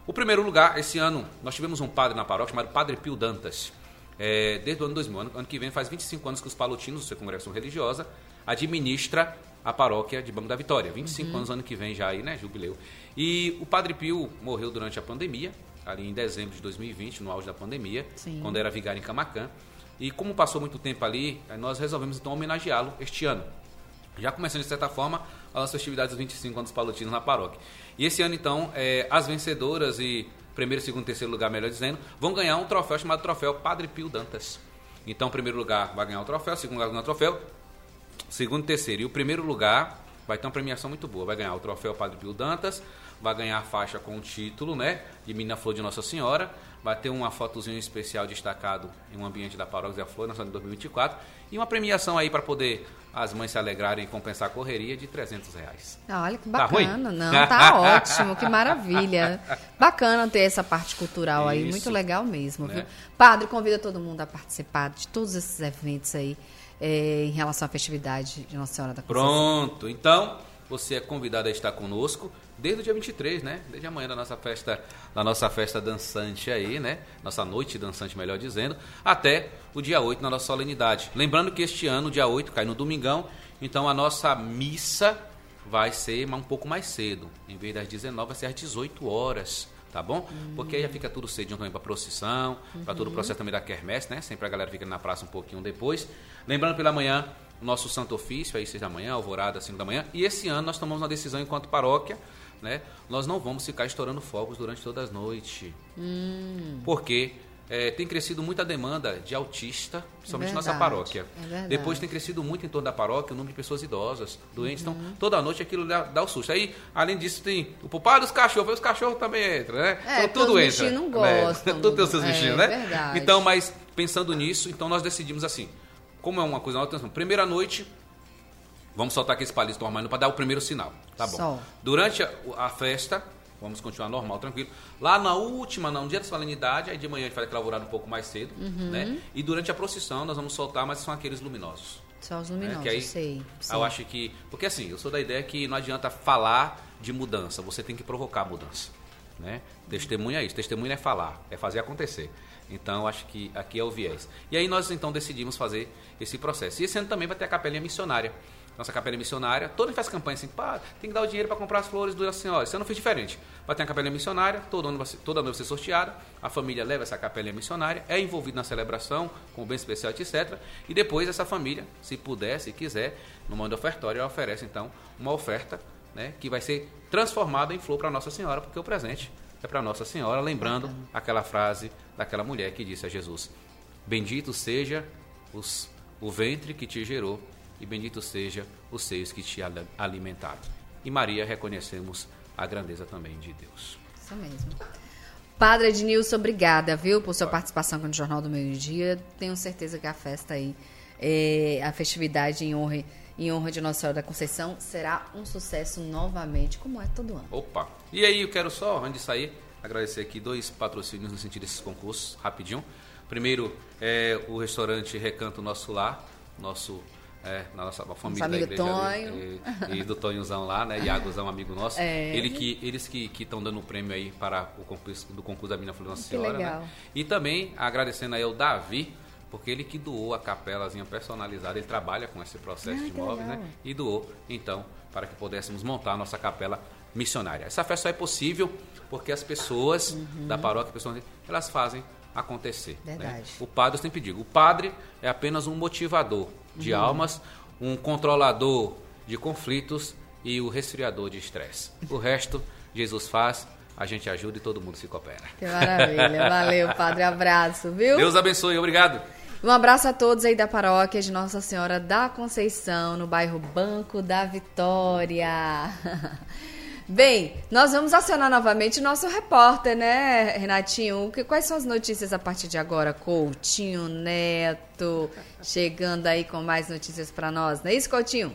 [SPEAKER 6] O primeiro lugar, esse ano, nós tivemos um padre na paróquia chamado Padre Pio Dantas. É, desde o ano dois mil, ano, ano que vem faz vinte e cinco anos que os Palotinos, sua congregação religiosa, administra a paróquia de Banco da Vitória. vinte e cinco uhum. anos ano que vem já aí, né, jubileu. E o Padre Pio morreu durante a pandemia, ali em dezembro de dois mil e vinte, no auge da pandemia, Sim. quando era vigário em Camaquã. E como passou muito tempo ali, nós resolvemos então homenageá-lo este ano. Já começando, de certa forma, as festividades dos vinte e cinco anos Palotinos na paróquia. E esse ano, então, é, as vencedoras e primeiro, segundo e terceiro lugar, melhor dizendo, vão ganhar um troféu chamado Troféu Padre Pio Dantas. Então, o primeiro lugar vai ganhar o troféu, o segundo lugar vai ganhar o troféu, segundo e terceiro. E o primeiro lugar vai ter uma premiação muito boa. Vai ganhar o troféu Padre Pio Dantas, vai ganhar a faixa com o título, né, de Menina Flor de Nossa Senhora, vai ter uma fotozinha especial destacado em um ambiente da Paróquia da Flor, na de dois mil e vinte e quatro, e uma premiação aí para poder as mães se alegrarem e compensar a correria de trezentos reais.
[SPEAKER 1] Olha que bacana, tá não, tá ótimo, que maravilha. Bacana ter essa parte cultural aí, Isso. muito legal mesmo, né? Viu? Padre, convida todo mundo a participar de todos esses eventos aí, é, em relação à festividade de Nossa Senhora da Conceição.
[SPEAKER 6] Pronto, então você é convidado a estar conosco desde o dia vinte e três, né? Desde amanhã da nossa festa, da nossa festa dançante aí, né? Nossa noite dançante, melhor dizendo, até o dia oito na nossa solenidade. Lembrando que este ano, o dia oito, cai no domingão, então a nossa missa vai ser um pouco mais cedo. Em vez das dezenove, vai ser às dezoito horas, tá bom? Uhum. Porque aí já fica tudo cedinho também para procissão, uhum. para todo o processo também da quermesse, né? Sempre a galera fica na praça um pouquinho depois. Lembrando pela manhã, o nosso Santo Ofício, aí seis da manhã, alvorada, cinco da manhã. E esse ano nós tomamos uma decisão enquanto paróquia, né? Nós não vamos ficar estourando fogos durante toda a noite. Hum. Porque é, tem crescido muita demanda de autista, principalmente é nossa paróquia. É Depois tem crescido muito em torno da paróquia o número de pessoas idosas, doentes. Uhum. Então, toda noite aquilo dá, dá o susto. Aí, além disso, tem o pupado dos cachorros, os cachorros também entram, né?
[SPEAKER 1] É,
[SPEAKER 6] então, tudo
[SPEAKER 1] os
[SPEAKER 6] entra.
[SPEAKER 1] Os bichinhos não gostam.
[SPEAKER 6] Né? Tudo tem os seus
[SPEAKER 1] é,
[SPEAKER 6] bichinhos, né?
[SPEAKER 1] Verdade.
[SPEAKER 6] Então, mas pensando nisso, então nós decidimos assim, como é uma coisa nova, primeira noite, vamos soltar aqueles palitos normais para dar o primeiro sinal, tá bom? Sol. Durante a, a festa, vamos continuar normal, tranquilo. Lá na última, no dia da solenidade, aí de manhã a gente faz aquela alvorada um pouco mais cedo, uhum. né? E durante a procissão nós vamos soltar, mas são aqueles luminosos.
[SPEAKER 1] Só os luminosos,
[SPEAKER 6] né? Que aí,
[SPEAKER 1] sei, sei.
[SPEAKER 6] Eu acho que, porque assim, eu sou da ideia que não adianta falar de mudança, você tem que provocar a mudança, né? Testemunha é isso, testemunha é falar, é fazer acontecer. Então, acho que aqui é o viés. E aí nós, então, decidimos fazer esse processo. E esse ano também vai ter a capelinha missionária. Nossa capelinha missionária, toda faz campanha assim, pá, tem que dar o dinheiro para comprar as flores do Nossa Senhora. Esse ano eu fiz diferente. Vai ter a capelinha missionária, todo ano, toda noite vai ser sorteada, a família leva essa capelinha missionária, é envolvida na celebração, com o bem especial, etcétera. E depois essa família, se puder, se quiser, no momento do ofertório, ela oferece, então, uma oferta, né, que vai ser transformada em flor para Nossa Senhora, porque o presente é para Nossa Senhora, lembrando aquela frase daquela mulher que disse a Jesus: bendito seja os, o ventre que te gerou e bendito seja os seios que te alimentaram. E Maria, reconhecemos a grandeza também de Deus.
[SPEAKER 1] Isso mesmo. Padre Ednilson, obrigada, viu, por sua Vai. participação no Jornal do Meio-Dia. Tenho certeza que a festa aí, é, a festividade em honra, em honra de Nossa Senhora da Conceição será um sucesso novamente, como é todo ano.
[SPEAKER 6] Opa! E aí, eu quero só, antes de sair, agradecer aqui dois patrocínios no sentido desses concursos, rapidinho. Primeiro, é o restaurante Recanto Nosso Lar, nosso... É, na nossa família da igreja ali, e, e do Tonhozão lá, né? Iagozão, amigo nosso. É. Ele que, eles que estão dando o prêmio aí para o concurso, do concurso da Menina Flor de Nossa Senhora. Legal. Né? E também agradecendo aí ao Davi, porque ele que doou a capelazinha personalizada, ele trabalha com esse processo ah, de móveis, né? E doou, então, para que pudéssemos montar a nossa capela missionária. Essa festa só é possível porque as pessoas uhum. da paróquia, pessoas, elas fazem acontecer.
[SPEAKER 1] Verdade.
[SPEAKER 6] Né? O padre, eu sempre digo, o padre é apenas um motivador de uhum. almas, um controlador de conflitos e o resfriador de estresse. O resto, Jesus faz, a gente ajuda e todo mundo se coopera.
[SPEAKER 1] Que maravilha. Valeu, padre. Abraço, viu?
[SPEAKER 6] Deus abençoe. Obrigado.
[SPEAKER 1] Um abraço a todos aí da paróquia de Nossa Senhora da Conceição, no bairro Banco da Vitória. Bem, nós vamos acionar novamente o nosso repórter, né, Renatinho? Quais são as notícias a partir de agora? Coutinho Neto chegando aí com mais notícias para nós, não é isso, Coutinho?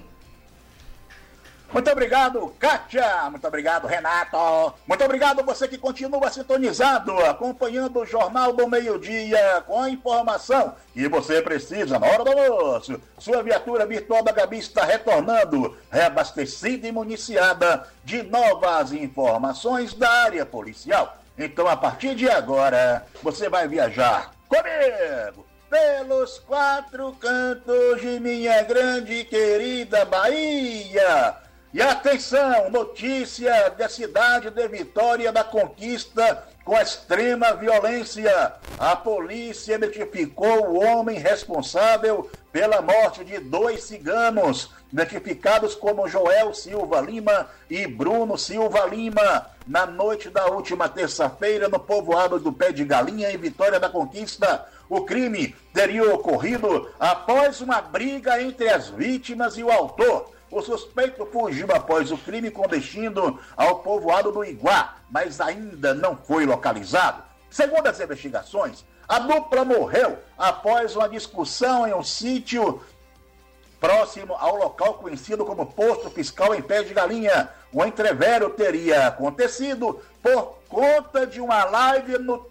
[SPEAKER 5] Muito obrigado, Kátia. Muito obrigado, Renato. Muito obrigado você que continua sintonizado, acompanhando o Jornal do Meio-Dia com a informação que você precisa na hora do almoço. Sua viatura virtual da Gabi está retornando, reabastecida e municiada de novas informações da área policial. Então, a partir de agora, você vai viajar comigo pelos quatro cantos de minha grande e querida Bahia. E atenção, notícia da cidade de Vitória da Conquista com extrema violência. A polícia identificou o homem responsável pela morte de dois ciganos, identificados como Joel Silva Lima e Bruno Silva Lima, na noite da última terça-feira no povoado do Pé de Galinha, em Vitória da Conquista. O crime teria ocorrido após uma briga entre as vítimas e o autor. O suspeito fugiu após o crime com destino ao povoado do Iguá, mas ainda não foi localizado. Segundo as investigações, a dupla morreu após uma discussão em um sítio próximo ao local conhecido como Posto Fiscal em Pé de Galinha. O entrevero teria acontecido por conta de uma live no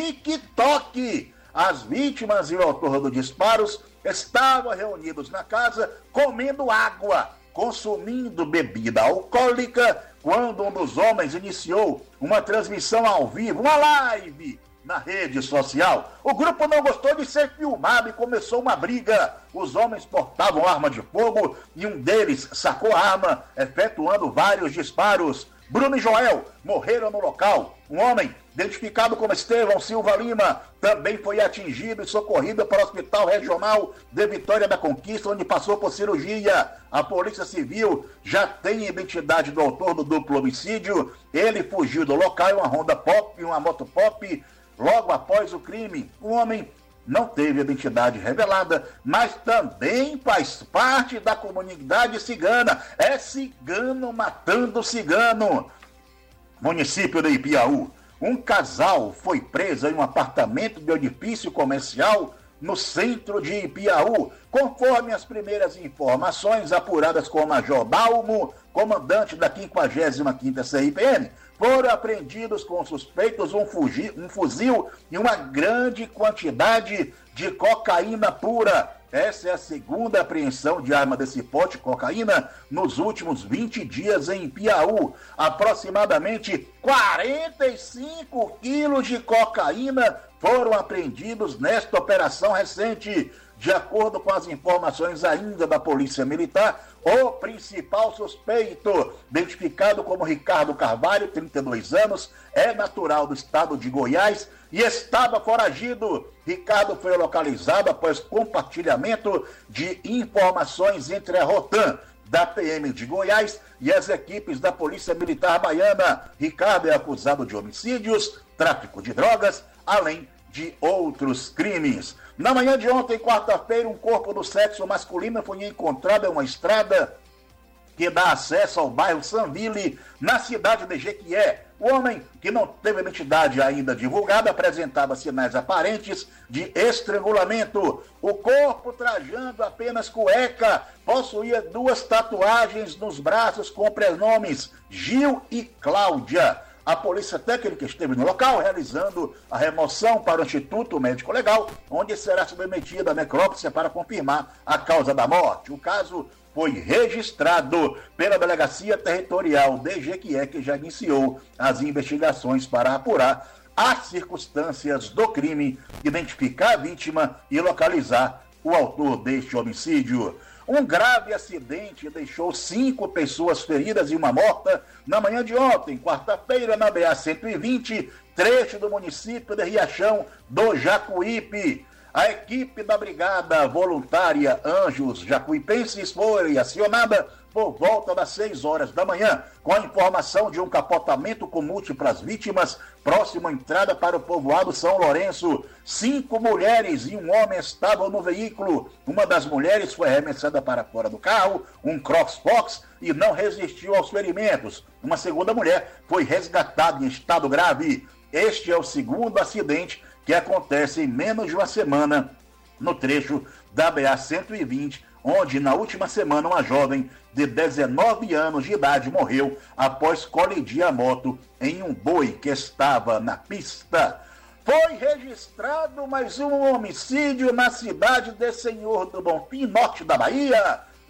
[SPEAKER 5] TikTok. As vítimas e o autor dos disparos estavam reunidos na casa comendo água, consumindo bebida alcoólica, quando um dos homens iniciou uma transmissão ao vivo, uma live na rede social. O grupo não gostou de ser filmado e começou uma briga. Os homens portavam arma de fogo e um deles sacou a arma, efetuando vários disparos. Bruno e Joel morreram no local. Um homem, identificado como Estevão Silva Lima, também foi atingido e socorrido para o Hospital Regional de Vitória da Conquista, onde passou por cirurgia. A Polícia Civil já tem a identidade do autor do duplo homicídio. Ele fugiu do local em uma Honda Pop, uma moto Pop, logo após o crime. O homem não teve identidade revelada, mas também faz parte da comunidade cigana. É cigano matando cigano. Município de Ipiaú. Um casal foi preso em um apartamento de um edifício comercial no centro de Ipiaú. Conforme as primeiras informações apuradas com o Major Dalmo, comandante da quinquagésima quinta C I P M, foram apreendidos com suspeitos um, fugi, um fuzil e uma grande quantidade de cocaína pura. Essa é a segunda apreensão de arma desse porte, cocaína, nos últimos vinte dias em Piauí. Aproximadamente quarenta e cinco quilos de cocaína foram apreendidos nesta operação recente. De acordo com as informações ainda da Polícia Militar, o principal suspeito, identificado como Ricardo Carvalho, trinta e dois anos, é natural do estado de Goiás e estava foragido. Ricardo foi localizado após compartilhamento de informações entre a Rotan da P M de Goiás e as equipes da Polícia Militar Baiana. Ricardo é acusado de homicídios, tráfico de drogas, além de outros crimes. Na manhã de ontem, quarta-feira, um corpo do sexo masculino foi encontrado em uma estrada que dá acesso ao bairro Sanville, na cidade de Jequié. O homem, que não teve identidade ainda divulgada, apresentava sinais aparentes de estrangulamento. O corpo, trajando apenas cueca, possuía duas tatuagens nos braços com pronomes Gil e Cláudia. A polícia técnica esteve no local realizando a remoção para o Instituto Médico Legal, onde será submetida a necrópsia para confirmar a causa da morte. O caso foi registrado pela Delegacia Territorial de Jequié, que já iniciou as investigações para apurar as circunstâncias do crime, identificar a vítima e localizar o autor deste homicídio. Um grave acidente deixou cinco pessoas feridas e uma morta na manhã de ontem, quarta-feira, na B A cento e vinte, trecho do município de Riachão do Jacuípe. A equipe da Brigada Voluntária Anjos Jacuipenses foi acionada por volta das seis horas da manhã, com a informação de um capotamento com múltiplas vítimas próximo à entrada para o povoado São Lourenço. Cinco mulheres e um homem estavam no veículo. Uma das mulheres foi arremessada para fora do carro, um Crossfox, e não resistiu aos ferimentos. Uma segunda mulher foi resgatada em estado grave. Este é o segundo acidente que acontece em menos de uma semana no trecho da B A cento e vinte, onde na última semana uma jovem de dezenove anos de idade morreu após colidir a moto em um boi que estava na pista. Foi registrado mais um homicídio na cidade de Senhor do Bonfim, norte da Bahia.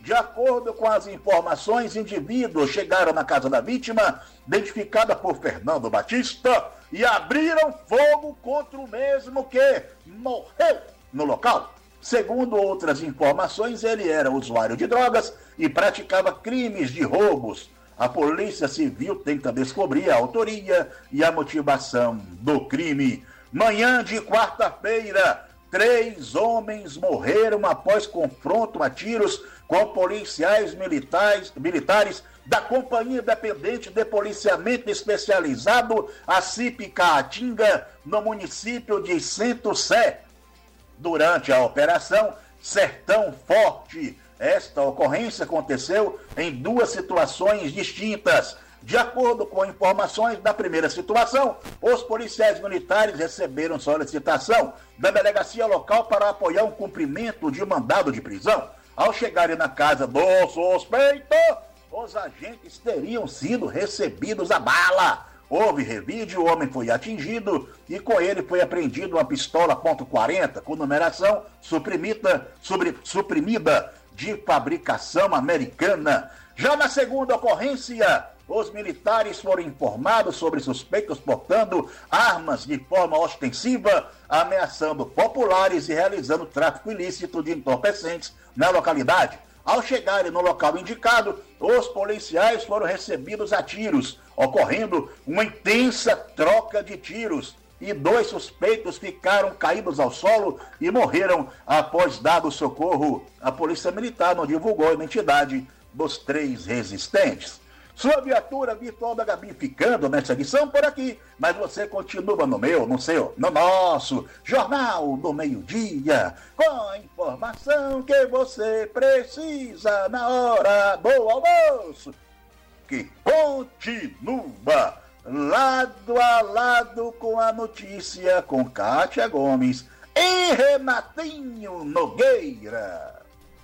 [SPEAKER 5] De acordo com as informações, indivíduos chegaram na casa da vítima, identificada por Fernando Batista, e abriram fogo contra o mesmo que morreu no local. Segundo outras informações, ele era usuário de drogas e praticava crimes de roubos. A Polícia Civil tenta descobrir a autoria e a motivação do crime. Manhã de quarta-feira, três homens morreram após confronto a tiros com policiais militares, militares da Companhia Independente de Policiamento Especializado, a C I P Caatinga, no município de Centro-Sé. Durante a operação Sertão Forte, esta ocorrência aconteceu em duas situações distintas. De acordo com informações da primeira situação, os policiais militares receberam solicitação da delegacia local para apoiar um cumprimento de mandado de prisão. Ao chegarem na casa do suspeito, os agentes teriam sido recebidos a bala. Houve revide, o homem foi atingido e com ele foi apreendido uma pistola ponto quarenta com numeração suprimida, sobre, suprimida de fabricação americana. Já na segunda ocorrência, os militares foram informados sobre suspeitos portando armas de forma ostensiva, ameaçando populares e realizando tráfico ilícito de entorpecentes na localidade. Ao chegarem no local indicado, os policiais foram recebidos a tiros, ocorrendo uma intensa troca de tiros, e dois suspeitos ficaram caídos ao solo e morreram após dado socorro. A Polícia Militar não divulgou a identidade dos três resistentes. Sua viatura virtual da Gabi ficando nessa edição por aqui, mas você continua no meu, no seu, no nosso Jornal do Meio-Dia, com a informação que você precisa na hora do almoço, que continua lado a lado com a notícia com Kátia Gomes e Renatinho Nogueira.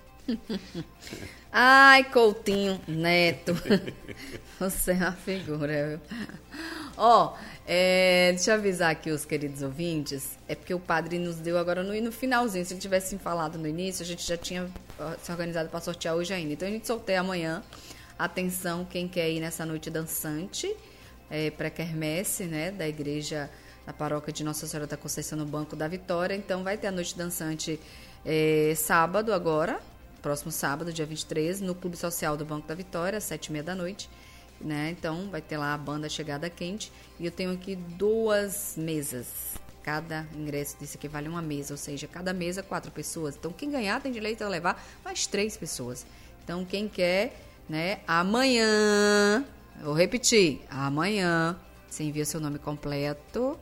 [SPEAKER 1] Ai, Coutinho Neto, você é uma figura, viu? Ó, oh, é, deixa eu avisar aqui os queridos ouvintes, é porque o padre nos deu agora no, no finalzinho, se ele tivesse falado no início, a gente já tinha se organizado para sortear hoje ainda. Então a gente sorteia amanhã. Atenção, quem quer ir nessa noite dançante, é, pré-quermesse, né, da igreja, da paróquia de Nossa Senhora da Conceição no Banco da Vitória. Então vai ter a noite dançante é, sábado agora, próximo sábado, dia vinte e três, no Clube Social do Banco da Vitória, às sete e meia da noite, né? Então, vai ter lá a banda Chegada Quente. E eu tenho aqui duas mesas. Cada ingresso desse aqui vale uma mesa, ou seja, cada mesa, quatro pessoas. Então, quem ganhar tem direito a levar mais três pessoas. Então, quem quer, né? Amanhã, vou repetir, amanhã, você envia seu nome completo.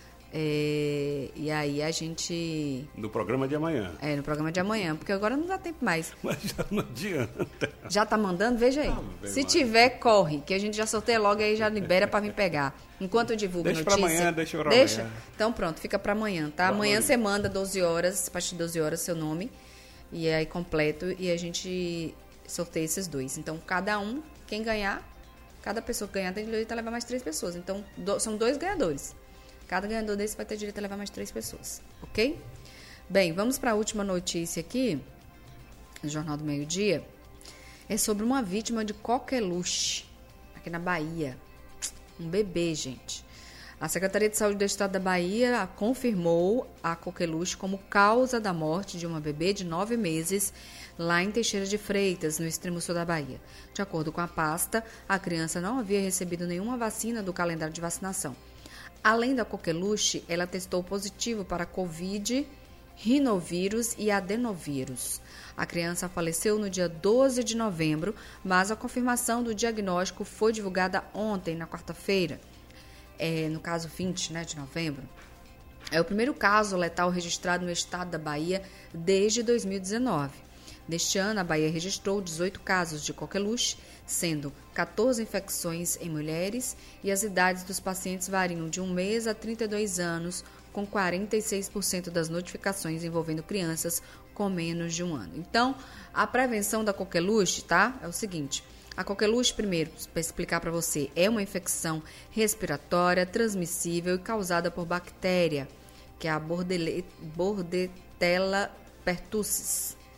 [SPEAKER 1] É, e aí a gente...
[SPEAKER 2] No programa de amanhã.
[SPEAKER 1] É, no programa de amanhã, porque agora não dá tempo mais.
[SPEAKER 2] Mas já não adianta.
[SPEAKER 1] Já tá mandando? Veja aí. Ah, Se mais. tiver, corre, que a gente já sorteia logo e aí já libera pra vir pegar. Enquanto eu divulgo
[SPEAKER 2] deixa
[SPEAKER 1] notícia...
[SPEAKER 2] Deixa pra amanhã, deixa pra
[SPEAKER 1] deixa?
[SPEAKER 2] amanhã.
[SPEAKER 1] Então pronto, fica pra amanhã, tá? Pra amanhã, amanhã você manda doze horas, a partir de doze horas, seu nome, e aí completo, e a gente sorteia esses dois. Então, cada um, quem ganhar, cada pessoa que ganhar tem direito a levar mais três pessoas. Então, do, são dois ganhadores. Cada ganhador desse vai ter direito a levar mais três pessoas, ok? Bem, vamos para a última notícia aqui, no Jornal do Meio-Dia. É sobre uma vítima de coqueluche, aqui na Bahia. Um bebê, gente. A Secretaria de Saúde do Estado da Bahia confirmou a coqueluche como causa da morte de uma bebê de nove meses lá em Teixeira de Freitas, no extremo sul da Bahia. De acordo com a pasta, a criança não havia recebido nenhuma vacina do calendário de vacinação. Além da coqueluche, ela testou positivo para Covid, rinovírus e adenovírus. A criança faleceu no dia doze de novembro, mas a confirmação do diagnóstico foi divulgada ontem, na quarta-feira, é, no caso vinte, né, de novembro. É o primeiro caso letal registrado no estado da Bahia desde dois mil e dezenove. Neste ano, a Bahia registrou dezoito casos de coqueluche, sendo quatorze infecções em mulheres, e as idades dos pacientes variam de um mês a trinta e dois anos, com quarenta e seis por cento das notificações envolvendo crianças com menos de um ano. Então, a prevenção da coqueluche, tá? É o seguinte: a coqueluche, primeiro, para explicar para você, é uma infecção respiratória transmissível e causada por bactéria, que é a Bordetella pertussis.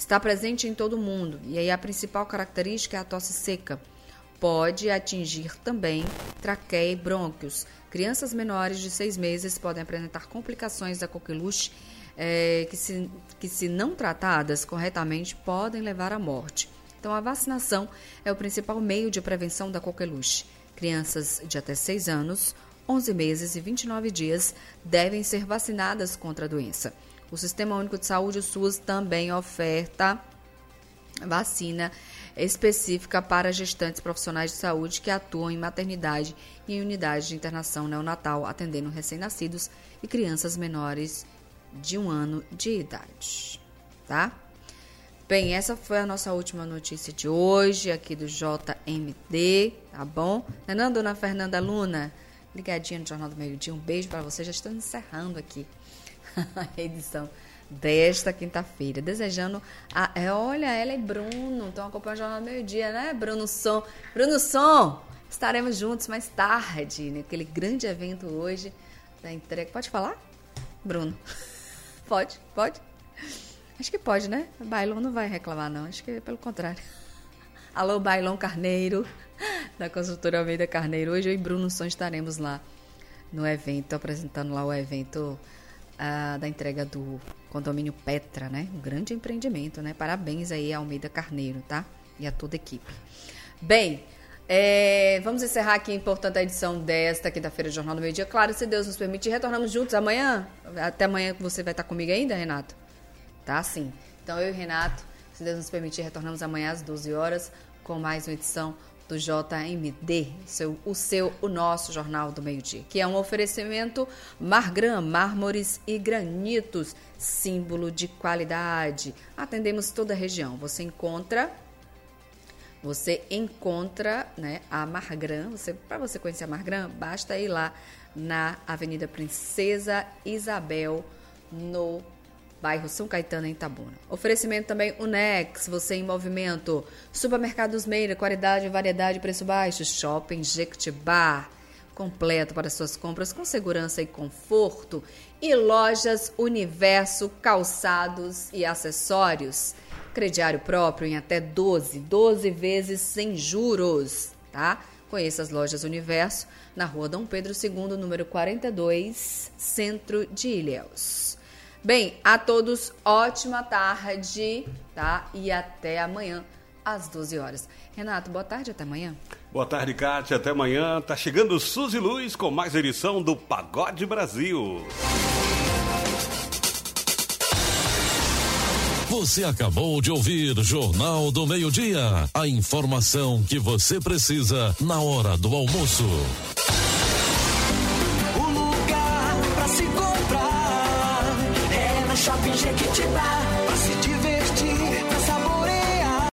[SPEAKER 1] Está presente em todo o mundo e aí a principal característica é a tosse seca. Pode atingir também traqueia e brônquios. Crianças menores de seis meses podem apresentar complicações da coqueluche é, que, se, que, se não tratadas corretamente, podem levar à morte. Então, a vacinação é o principal meio de prevenção da coqueluche. Crianças de até seis anos, onze meses e vinte e nove dias devem ser vacinadas contra a doença. O Sistema Único de Saúde, o SUS, também oferta vacina específica para gestantes profissionais de saúde que atuam em maternidade e em unidade de internação neonatal, atendendo recém-nascidos e crianças menores de um ano de idade, tá? Bem, essa foi a nossa última notícia de hoje, aqui do J M D, tá bom? Não é não, dona Fernanda Luna? Ligadinha no Jornal do Meio-Dia, um beijo para você, já estamos encerrando aqui a edição desta quinta-feira, desejando a, é, olha, ela e Bruno estão acompanhando o Jornal do Meio-Dia, né? Bruno Som, Bruno Som, estaremos juntos mais tarde, naquele grande evento hoje da entrega. Pode falar, Bruno? Pode, pode? Acho que pode, né? O Bailon não vai reclamar, não, acho que é pelo contrário. Alô, Bailon Carneiro, da construtora Almeida Carneiro. Hoje eu e Bruno Som estaremos lá no evento, apresentando lá o evento uh, da entrega do condomínio Petra, né? Um grande empreendimento, né? Parabéns aí a Almeida Carneiro, tá? E a toda a equipe. Bem, é, vamos encerrar aqui a importante edição desta quinta-feira do Jornal do Meio-Dia. Claro, se Deus nos permitir, retornamos juntos amanhã. Até amanhã você vai estar comigo ainda, Renato? Tá, sim. Então eu e Renato, se Deus nos permitir, retornamos amanhã às doze horas com mais uma edição do J M D, seu, o seu, o nosso Jornal do Meio-Dia, que é um oferecimento Margran, mármores e granitos, símbolo de qualidade. Atendemos toda a região. Você encontra, você encontra, né, a Margran. Você, para você conhecer a Margran, basta ir lá na Avenida Princesa Isabel, no bairro São Caetano, em Itabuna. Oferecimento também Unex, você em movimento. Supermercados Meira, qualidade, variedade, preço baixo. Shopping Jequitibá, completo para suas compras com segurança e conforto. E lojas Universo, calçados e acessórios. Crediário próprio em até doze, doze vezes sem juros, tá? Conheça as lojas Universo na rua Dom Pedro segundo, número quarenta e dois, centro de Ilhéus. Bem, a todos, ótima tarde, tá? E até amanhã, às doze horas. Renato, boa tarde, até amanhã.
[SPEAKER 2] Boa tarde, Kátia, até amanhã. Tá chegando Suzy Luz com mais edição do Pagode Brasil.
[SPEAKER 3] Você acabou de ouvir Jornal do Meio-Dia. A informação que você precisa na hora do almoço.